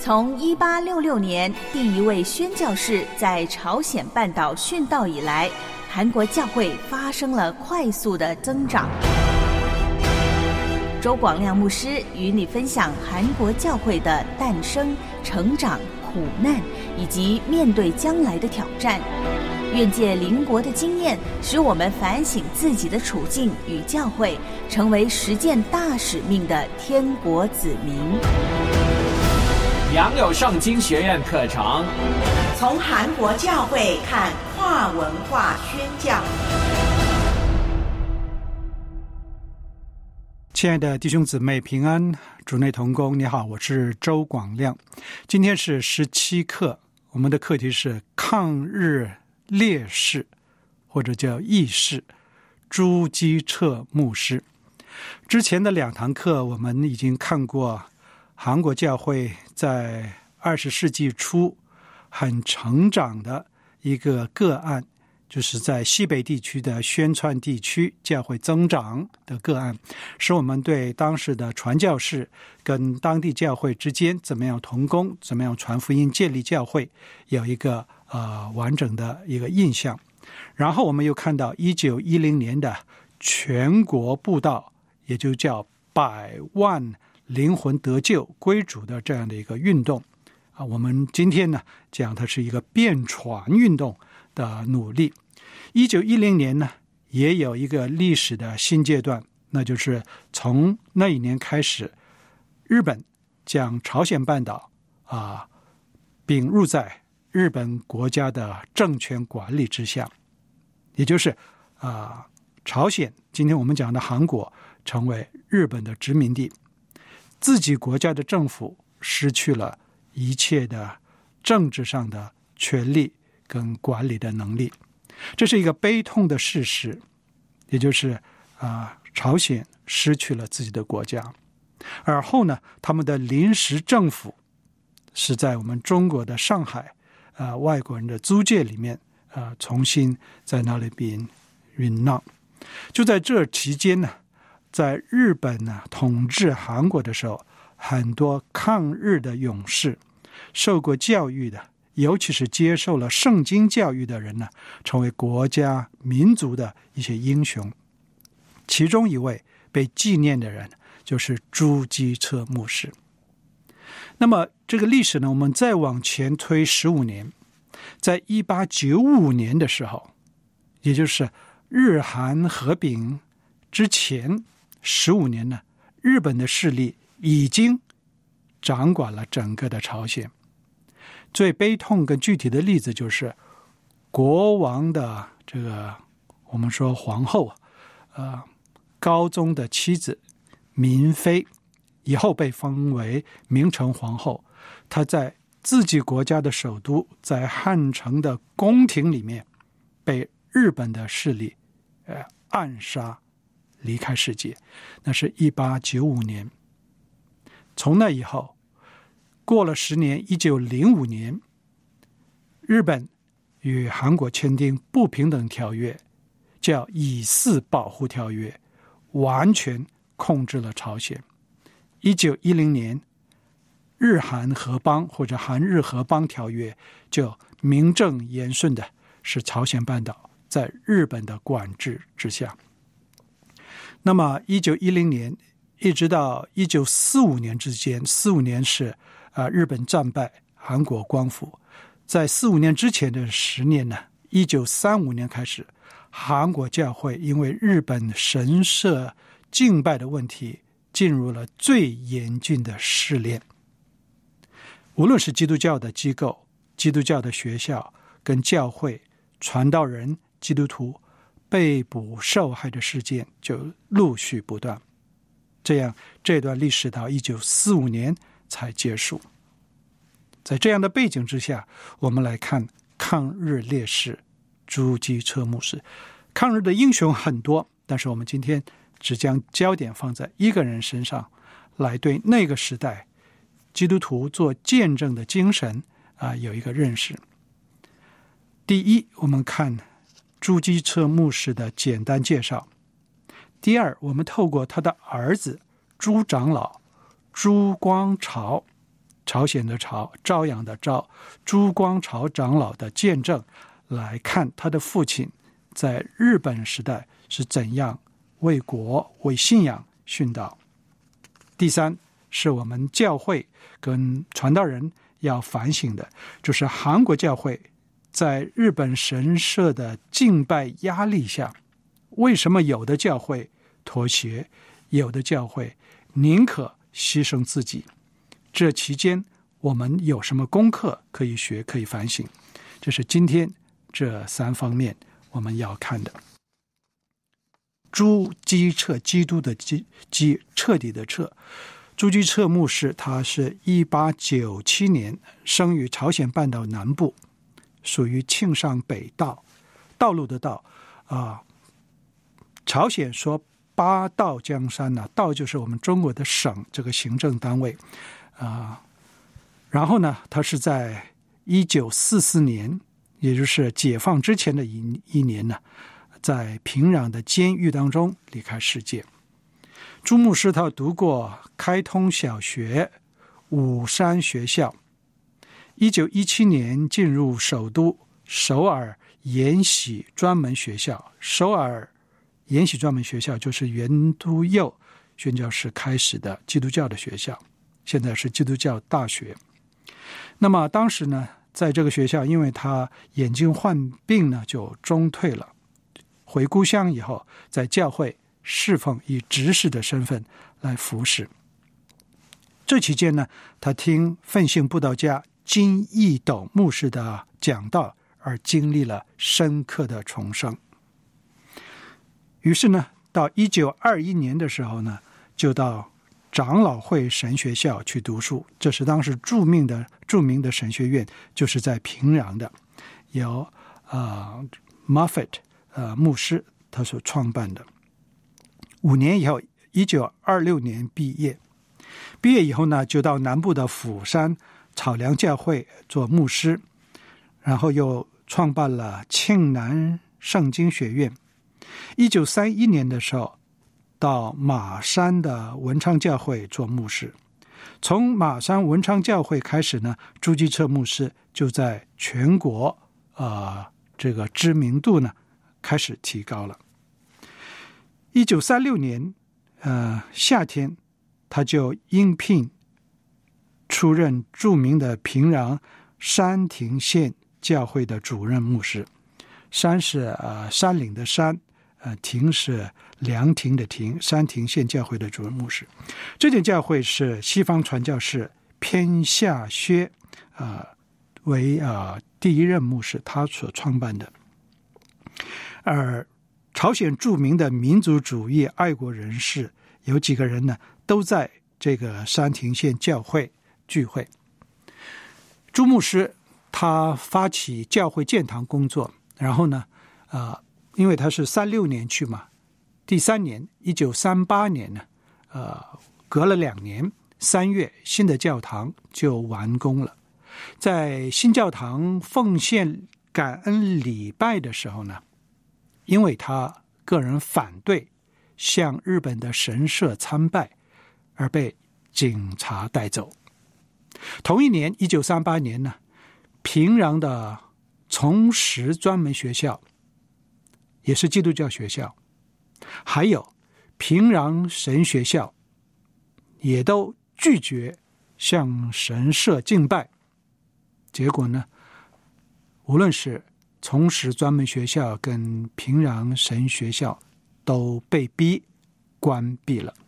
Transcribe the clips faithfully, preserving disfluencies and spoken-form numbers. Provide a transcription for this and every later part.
从一八六六年第一位宣教士在朝鲜半岛殉道以来，韩国教会发生了快速的增长。周广亮牧师与你分享韩国教会的诞生、成长、苦难，以及面对将来的挑战。愿借邻国的经验，使我们反省自己的处境与教会，成为实践大使命的天国子民。 良友圣经学院课程， 从韩国教会看跨文化宣教。 亲爱的弟兄姊妹平安，主内同工，你好，我是周广亮。今天是十七课，我们的课题是抗日烈士，或者叫义士朱基澈牧师。之前的两堂课我们已经看过韩国教会在二十世纪初很成长的一个个案，就是在西北地区的宣传地区教会增长的个案，使我们对当时的传教士跟当地教会之间怎么样同工，怎么样传福音建立教会有一个呃完整的一个印象。然后我们又看到一九一零年的全国布道，也就叫百万灵魂得救归主的这样的一个运动啊，我们今天呢讲它是一个遍传运动的努力。一九一零年呢也有一个历史的新阶段，那就是从那一年开始，日本将朝鲜半岛啊并入在日本国家的政权管理之下，也就是啊朝鲜，今天我们讲的韩国成为日本的殖民地，自己国家的政府失去了一切的政治上的权利跟管理的能力，这是一个悲痛的事实，也就是啊，朝鲜失去了自己的国家。而后呢，他们的临时政府是在我们中国的上海啊外国人的租界里面啊重新在那里边酝酿。就在这期间呢，在日本呢统治韩国的时候，很多抗日的勇士，受过教育的，尤其是接受了圣经教育的人呢，成为国家民族的一些英雄。其中一位被纪念的人就是朱基澈牧师。那么这个历史呢，我们再往前推十五年，在一八九五年的时候，也就是日韩合并之前十五年呢，日本的势力已经掌管了整个的朝鲜。最悲痛跟具体的例子就是国王的这个我们说皇后呃，高宗的妻子闵妃，以后被封为明成皇后，她在自己国家的首都，在汉城的宫廷里面被日本的势力呃暗杀离开世界，那是一八九五年。从那以后过了十年，一九零五年，日本与韩国签订不平等条约，叫以四保护条约，完全控制了朝鲜。一九一零年，日韩合邦或者韩日合邦条约就名正言顺的使朝鲜半岛在日本的管制之下。那么一九一零年一直到一九四五年之间，四五年是啊日本战败，韩国光复。在四五年之前的十年呢，一九三五年开始，韩国教会因为日本神社敬拜的问题，进入了最严峻的试炼。无论是基督教的机构、基督教的学校跟教会，传道人、基督徒被捕受害的事件就陆续不断。这样这段历史到一九四五年才结束。在这样的背景之下，我们来看抗日烈士朱基澈牧师。抗日的英雄很多，但是我们今天只将焦点放在一个人身上，来对那个时代基督徒做见证的精神啊有一个认识。第一，我们看朱基澈牧师的简单介绍。第二，我们透过他的儿子朱长老朱光朝朝鲜的朝，朝阳的朝，朱光朝长老的见证来看他的父亲在日本时代是怎样为国为信仰殉道。第三是我们教会跟传道人要反省的，就是韩国教会在日本神社的敬拜压力下，为什么有的教会妥协，有的教会宁可牺牲自己？这期间我们有什么功课可以学，可以反省？这是今天这三方面我们要看的。朱基彻，基督的基，基彻底的彻。朱基彻牧师，他是一八九七年生于朝鲜半岛南部，属于庆尚北道，道路的道啊、呃。朝鲜说八道江山呢、啊，道就是我们中国的省这个行政单位啊、呃。然后呢，他是在一九四四年，也就是解放之前的一一年呢，在平壤的监狱当中离开世界。朱牧师他读过开通小学、武山学校，一九一七年进入首都首尔延禧专门学校。首尔延禧专门学校就是元都佑宣教士开始的基督教的学校，现在是基督教大学。那么当时呢，在这个学校，因为他眼睛患病呢，就中退了。回故乡以后，在教会侍奉，以执事的身份来服侍。这期间呢，他听奋兴布道家金义斗牧师的讲道，而经历了深刻的重生。于是呢，到一九二一年的时候呢，就到长老会神学校去读书。这是当时著名的著名的神学院，就是在平壤的，由呃 Moffat 呃牧师他所创办的。五年以后，一九二六年毕业。毕业以后呢，就到南部的釜山草梁教会做牧师，然后又创办了庆南圣经学院。一九三一年的时候，到马山的文昌教会做牧师。从马山文昌教会开始呢，朱基彻牧师就在全国呃这个知名度呢开始提高了。一九三六年呃夏天，他就应聘出任著名的平壤山亭县教会的主任牧师。山是呃山岭的山，呃亭是凉亭的亭，山亭县教会的主任牧师。这间教会是西方传教士偏夏薛呃为呃第一任牧师，他所创办的。而朝鲜著名的民族主义爱国人士有几个人呢，都在这个山亭县教会聚会。朱牧师他发起教会建堂工作，然后呢，呃，因为他是三六年去嘛，第三年一九三八年呢，呃，隔了两年，三月新的教堂就完工了。在新教堂奉献感恩礼拜的时候呢，因为他个人反对向日本的神社参拜，而被警察带走。同一年一九三八年呢，平壤的崇实专门学校也是基督教学校，还有平壤神学校也都拒绝向神社敬拜。结果呢，无论是崇实专门学校跟平壤神学校都被逼关闭了。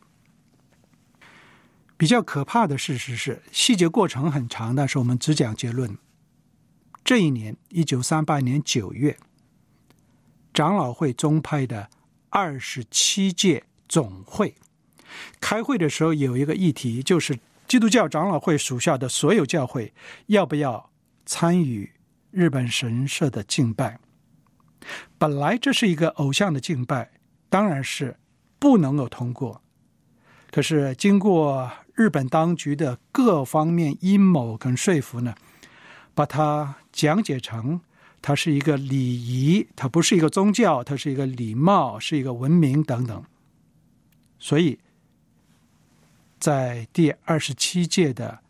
比较可怕的事实是，细节过程很长，但是我们只讲结论。这一年一九三八年九月，长老会宗派的二十七届总会开会的时候，有一个议题，就是基督教长老会属下的所有教会要不要参与日本神社的敬拜。本来这是一个偶像的敬拜，当然是不能够通过。可是经过日本当局的各方面阴谋跟说服呢，把它讲解成它是一个礼仪，它不是一个宗教，它是一个礼貌，是一个文明等等。所以在第二十七届的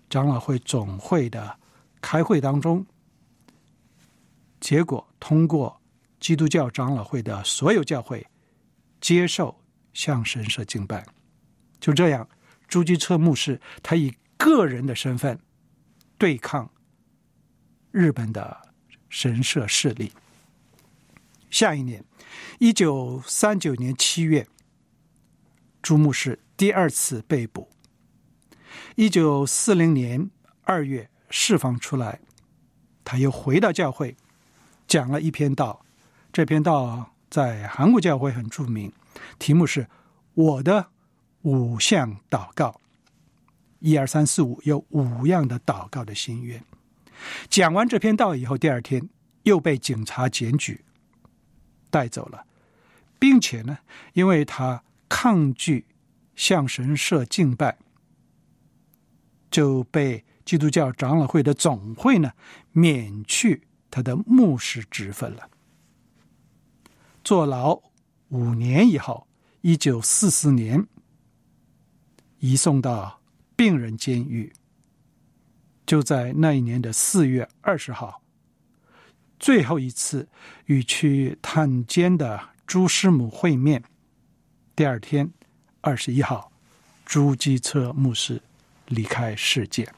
长老会总会的开会当中，结果通过基督教长老会的所有教会接受向神社敬拜。就这样，朱基彻牧师他以个人的身份对抗日本的神社势力。下一年一九三九年七月，朱牧师第二次被捕。一九四零年二月释放出来，他又回到教会讲了一篇道。这篇道在韩国教会很著名，题目是我的五项祷告。一二三四五，有五样的祷告的心愿。讲完这篇道以后，第二天又被警察检举带走了，并且呢，因为他抗拒向神社敬拜，就被基督教长老会的总会呢免去他的牧师职分了。坐牢五年以后，一九四四年移送到病人监狱。就在那一年的四月二十号，最后一次与去探监的朱师母会面。第二天二十一号，朱基彻牧师离开世界。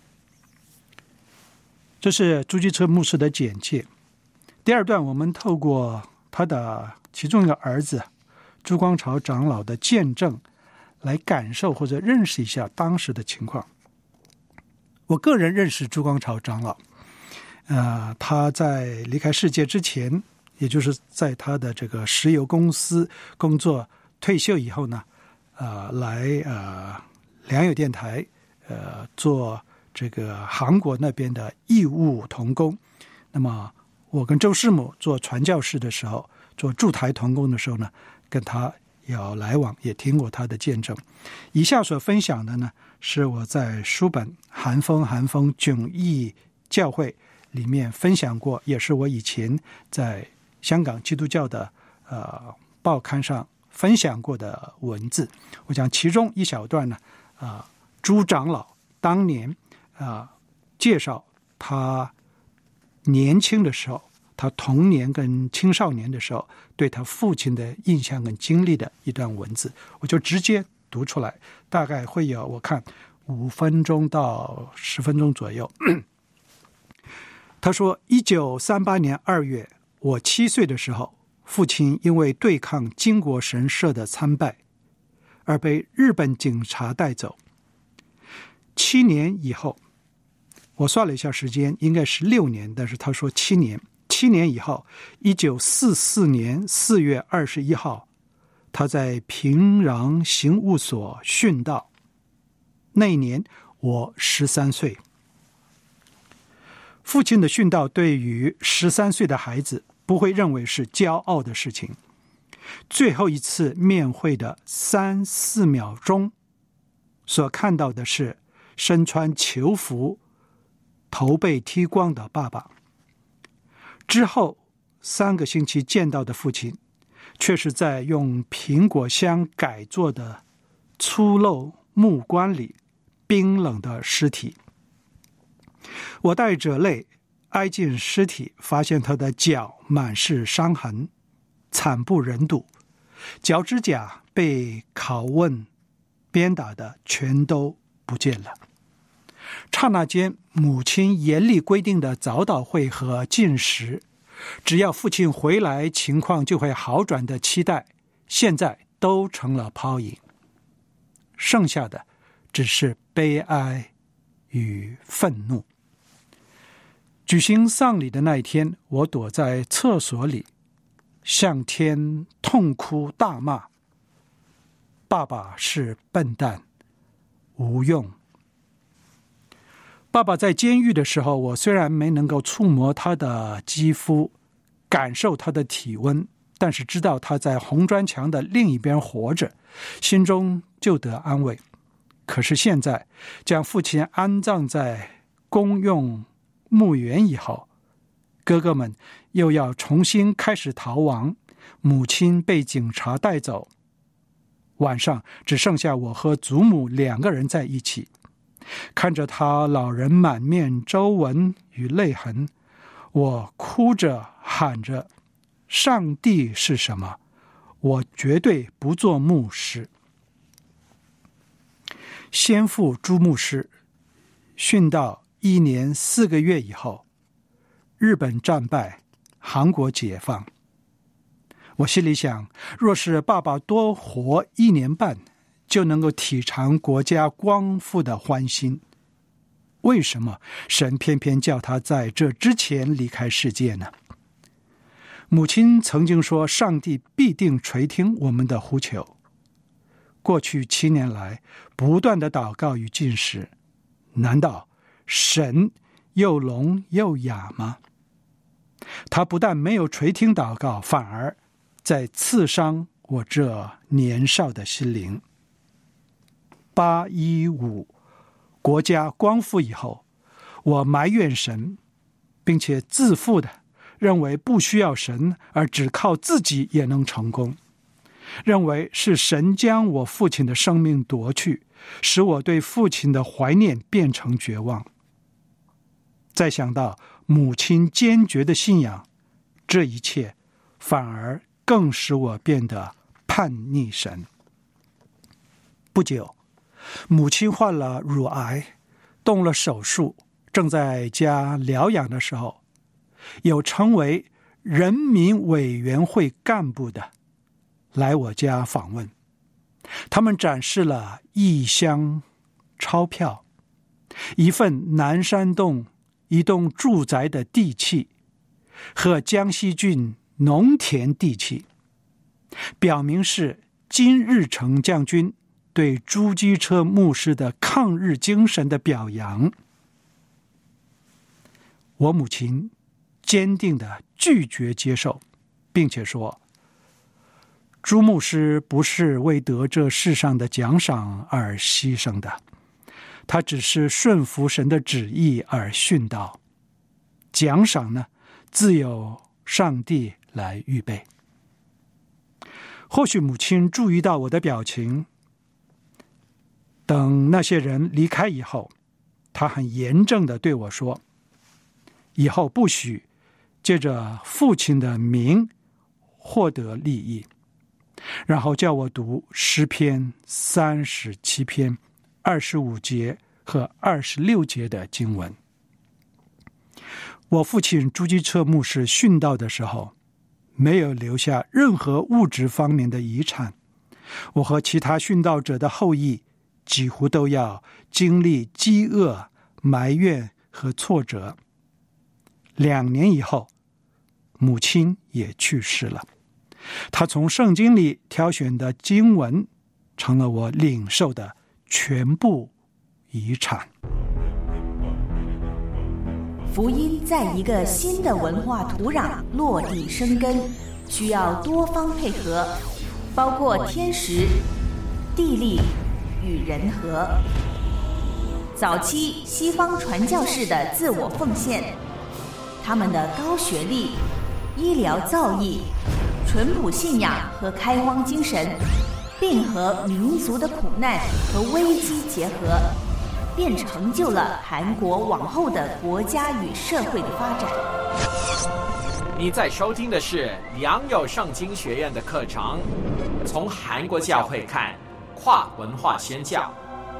这是朱基彻牧师的简介。第二段，我们透过他的其中一个儿子朱光朝长老的见证来感受或者认识一下当时的情况。我个人认识朱光朝长老，呃，他在离开世界之前，也就是在他的这个石油公司工作退休以后呢，呃，来呃良友电台呃做这个韩国那边的义务同工。那么我跟周师母做传教士的时候，做驻台同工的时候呢，跟他有来往，也听过他的见证。以下所分享的呢，是我在书本《韩风韩风迥异教会》里面分享过，也是我以前在香港基督教的呃报刊上分享过的文字。我讲其中一小段呢，啊、呃，朱长老当年啊、呃、介绍他年轻的时候，他童年跟青少年的时候对他父亲的印象跟经历的一段文字，我就直接读出来，大概会有我看五分钟到十分钟左右。他说，一九三八年二月，我七岁的时候，父亲因为对抗金国神社的参拜而被日本警察带走。七年以后，我算了一下时间，应该是六年，但是他说七年。七年以后，一九四四年四月二十一号，他在平壤刑务所殉道。那一年我十三岁。父亲的殉道对于十三岁的孩子不会认为是骄傲的事情。最后一次面会的三四秒钟，所看到的是身穿囚服、头被剃光的爸爸。之后三个星期见到的父亲，却是在用苹果香改做的粗陋木棺里冰冷的尸体。我带着泪挨近尸体，发现他的脚满是伤痕，惨不忍睹，脚趾甲被拷问鞭打的全都不见了。刹那间，母亲严厉规定的早祷会和禁食，只要父亲回来情况就会好转的期待，现在都成了泡影，剩下的只是悲哀与愤怒。举行丧礼的那一天，我躲在厕所里，向天痛哭大骂，爸爸是笨蛋，无用。爸爸在监狱的时候，我虽然没能够触摸他的肌肤，感受他的体温，但是知道他在红砖墙的另一边活着，心中就得安慰。可是现在将父亲安葬在公用墓园以后，哥哥们又要重新开始逃亡，母亲被警察带走，晚上只剩下我和祖母两个人在一起。 看着他老人满面皱纹与泪痕，我哭着喊着，上帝是什么？我绝对不做牧师。先父朱牧师殉道一年四个月以后，日本战败，韩国解放。我心里想，若是爸爸多活一年半，就能够体尝国家光复的欢欣。为什么神偏偏叫他在这之前离开世界呢？母亲曾经说，上帝必定垂听我们的呼求。过去七年来不断的祷告与禁食，难道神又聋又哑吗？他不但没有垂听祷告，反而在刺伤我这年少的心灵。八一五国家光复以后，我埋怨神，并且自负的认为不需要神，而只靠自己也能成功，认为是神将我父亲的生命夺去，使我对父亲的怀念变成绝望。再想到母亲坚决的信仰，这一切反而更使我变得叛逆神。不久，母亲患了乳癌，动了手术，正在家疗养的时候，有称为人民委员会干部的来我家访问。他们展示了一箱钞票，一份南山洞一栋住宅的地契和江西郡农田地契，表明是金日成将军对朱基车牧师的抗日精神的表扬。我母亲坚定地拒绝接受，并且说，朱牧师不是为得这世上的奖赏而牺牲的，他只是顺服神的旨意而殉道，奖赏呢，自有上帝来预备。或许母亲注意到我的表情，等那些人离开以后，他很严正地对我说，以后不许借着父亲的名获得利益，然后叫我读诗篇三十七篇二十五节和二十六节的经文。我父亲朱基彻牧师殉道的时候，没有留下任何物质方面的遗产，我和其他殉道者的后裔几乎都要经历饥饿、埋怨和挫折。两年以后，母亲也去世了。她从圣经里挑选的经文，成了我领受的全部遗产。 福音在一个新的文化土壤落地生根，需要多方配合，包括天时、地利与人和。早期西方传教士的自我奉献，他们的高学历、医疗造诣、淳朴信仰和开荒精神，并和民族的苦难和危机结合，便成就了韩国往后的国家与社会的发展。 你在收听的是良友圣经学院的课程，从韩国教会看跨文化宣教。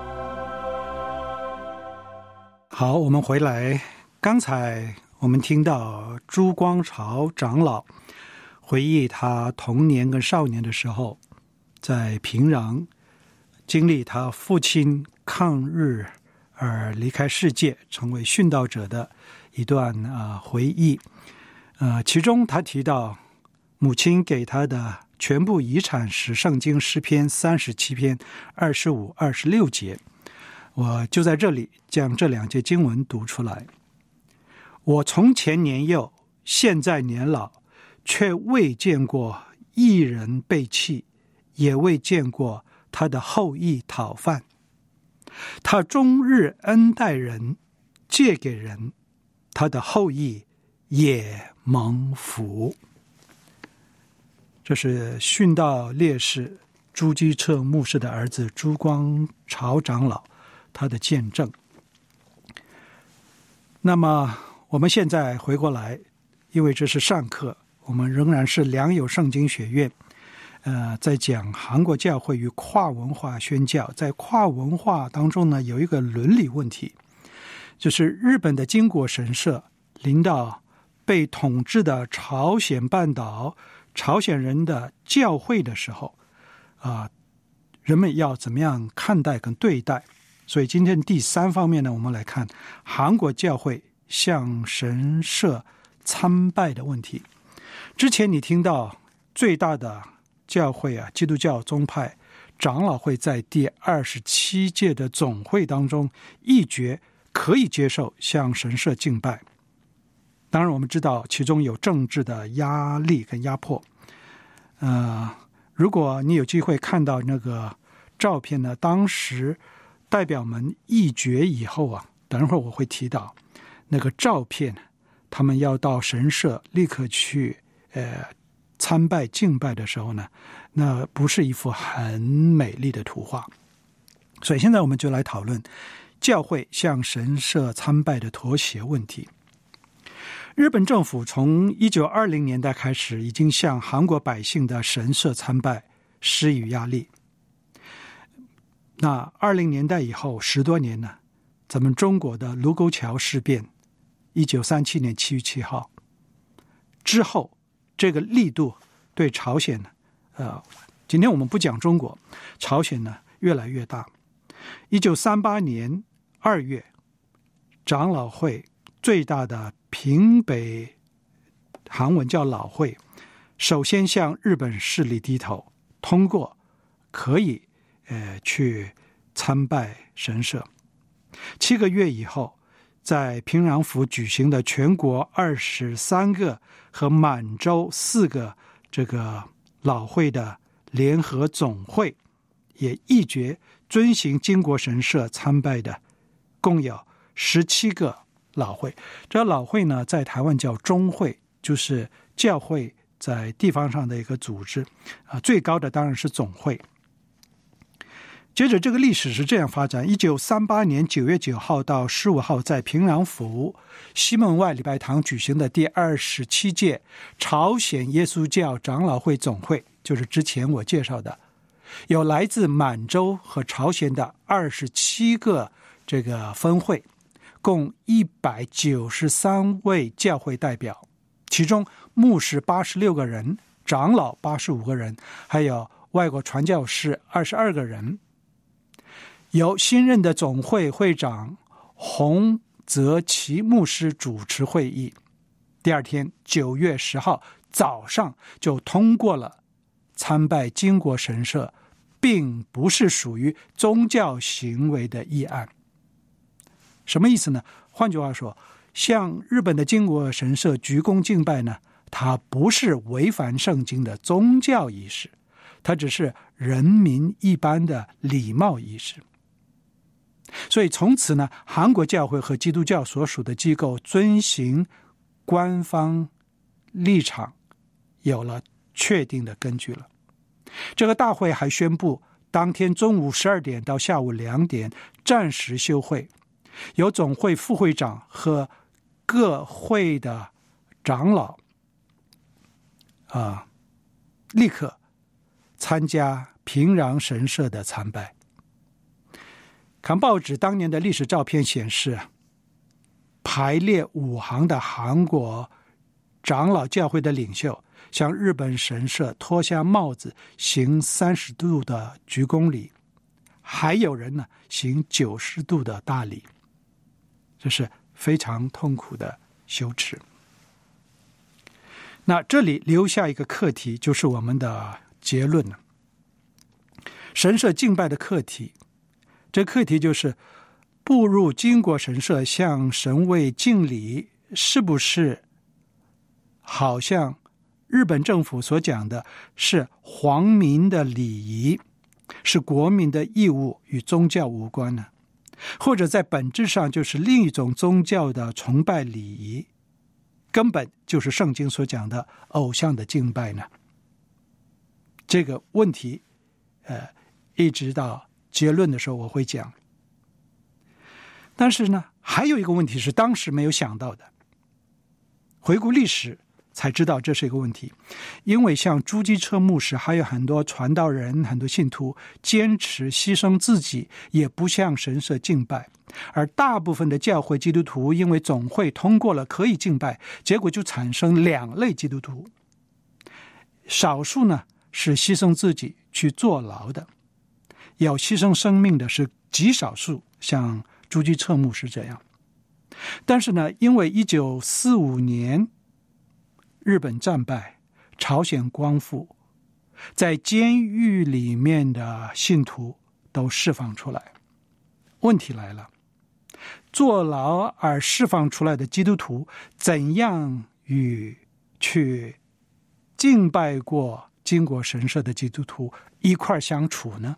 好，我们回来。刚才我们听到朱光朝长老回忆他童年跟少年的时候，在平壤经历他父亲抗日而离开世界，成为殉道者的一段啊回忆。呃，其中他提到母亲给他的全部遗产是圣经诗篇三十七篇二十五、二十六节。我就在这里将这两节经文读出来。我从前年幼，现在年老，却未见过一人被弃，也未见过他的后裔讨饭。他终日恩待人，借给人，他的后裔也蒙福。这是殉道烈士朱基彻牧师的儿子朱光朝长老他的见证。那么我们现在回过来，因为这是上课，我们仍然是良友圣经学院呃，在讲韩国教会与跨文化宣教。在跨文化当中呢，有一个伦理问题，就是日本的金国神社临到被统治的朝鲜半岛朝鲜人的教会的时候啊、呃，人们要怎么样看待跟对待。所以今天第三方面呢，我们来看韩国教会向神社参拜的问题。之前你听到最大的教会啊，基督教宗派长老会在第二十七届的总会当中议决可以接受向神社敬拜。当然我们知道其中有政治的压力跟压迫。呃，如果你有机会看到那个照片呢，当时代表们议决以后啊，等一会儿我会提到那个照片，他们要到神社立刻去呃参拜敬拜的时候呢，那不是一幅很美丽的图画。所以现在我们就来讨论教会向神社参拜的妥协问题。日本政府从一九二零年代开始，已经向韩国百姓的神社参拜施予压力。那二零年代以后十多年呢，咱们中国的卢沟桥事变，一九三七年七月七号之后，这个力度对朝鲜呢，呃，今天我们不讲中国，朝鲜呢越来越大。一九三八年二月，长老会最大的平北韩文叫老会，首先向日本势力低头，通过可以呃去参拜神社。七个月以后，在平壤府举行的全国二十三个和满洲四个这个老会的联合总会，也议决遵行金国神社参拜的共有十七个老会。这老会呢，在台湾叫中会，就是教会在地方上的一个组织啊，最高的当然是总会。接着这个历史是这样发展，一九三八年九月九号到十五号，在平壤府西门外礼拜堂举行的第二十七届朝鲜耶稣教长老会总会，就是之前我介绍的，有来自满洲和朝鲜的二十七个这个分会，共一百九十三位教会代表，其中牧师八十六个人，长老八十五个人，还有外国传教士二十二个人。由新任的总会会长洪泽奇牧师主持会议。第二天九月十号早上就通过了参拜金国神社并不是属于宗教行为的议案。什么意思呢？换句话说，向日本的金国神社鞠躬敬拜呢，它不是违反圣经的宗教仪式，它只是人民一般的礼貌仪式。所以从此呢，韩国教会和基督教所属的机构遵行官方立场有了确定的根据了。这个大会还宣布，当天中午十二点到下午两点暂时休会，由总会副会长和各会的长老啊，立刻参加平壤神社的参拜。看报纸当年的历史照片显示，排列五行的韩国长老教会的领袖向日本神社脱下帽子行三十度的鞠躬礼，还有人呢行九十度的大礼，这是非常痛苦的羞耻。那这里留下一个课题，就是我们的结论了。神社敬拜的课题，这课题就是步入金国神社向神位敬礼，是不是好像日本政府所讲的是皇民的礼仪，是国民的义务，与宗教无关呢？或者在本质上就是另一种宗教的崇拜礼仪，根本就是圣经所讲的偶像的敬拜呢？这个问题呃，一直到结论的时候我会讲。 但是呢，还有一个问题是当时没有想到的，回顾历史才知道这是一个问题。因为像朱基彻牧师还有很多传道人，很多信徒坚持牺牲自己，也不向神社敬拜，而大部分的教会基督徒因为总会通过了可以敬拜，结果就产生两类基督徒，少数呢是牺牲自己去坐牢的，要牺牲生命的是极少数，像朱基彻牧师这样。但是呢，因为一九四五年日本战败，朝鲜光复，在监狱里面的信徒都释放出来。问题来了，坐牢而释放出来的基督徒怎样与去敬拜过经国神社的基督徒一块相处呢？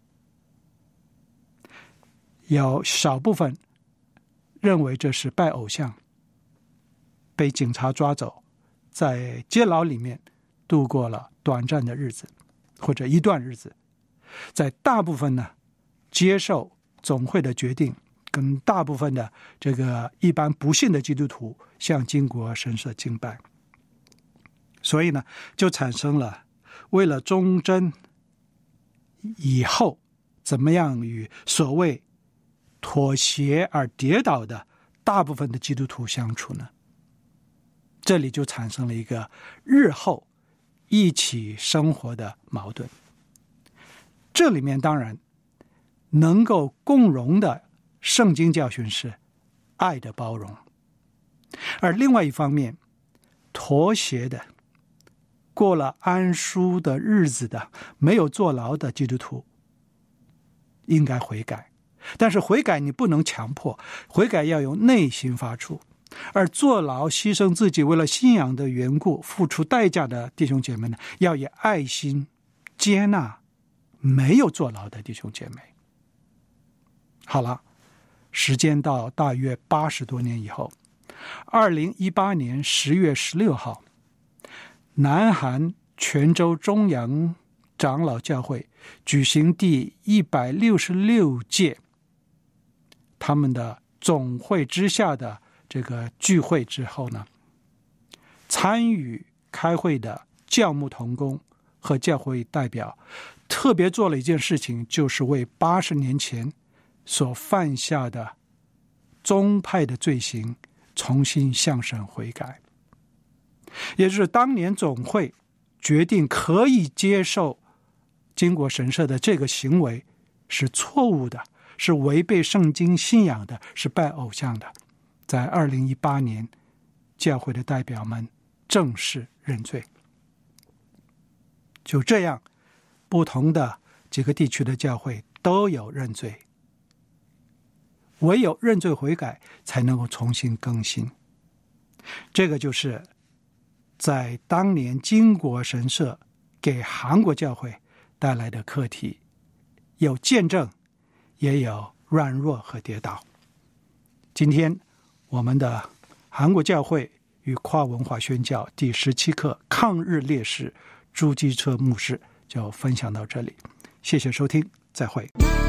有少部分认为这是拜偶像，被警察抓走，在监牢里面度过了短暂的日子或者一段日子。在大部分呢，接受总会的决定，跟大部分的这个一般不信的基督徒向经国神社敬拜。所以呢，就产生了为了忠贞以后怎么样与所谓妥协而跌倒的大部分的基督徒相处呢？这里就产生了一个日后一起生活的矛盾。这里面当然能够共融的圣经教训是爱的包容，而另外一方面妥协的，过了安舒的日子的，没有坐牢的基督徒应该悔改。但是悔改你不能强迫，悔改要由内心发出。而坐牢牺牲自己为了信仰的缘故付出代价的弟兄姐妹呢，要以爱心接纳没有坐牢的弟兄姐妹。好了，时间到大约八十多年以后，二零一八年十月十六号，南韩全州中央长老教会举行第一百六十六届他们的总会之下的这个聚会之后呢，参与开会的教牧同工和教会代表特别做了一件事情，就是为八十年前所犯下的宗派的罪行重新向神悔改。也就是当年总会决定可以接受经国神社的这个行为是错误的，是违背圣经信仰的，是拜偶像的。在二零一八年，教会的代表们正式认罪。就这样，不同的几个地区的教会都有认罪，唯有认罪悔改才能够重新更新。这个就是在当年经国神社给韩国教会带来的课题，有见证，也有软弱和跌倒。今天我们的韩国教会与跨文化宣教第十七课抗日烈士朱基彻牧师就分享到这里，谢谢收听，再会。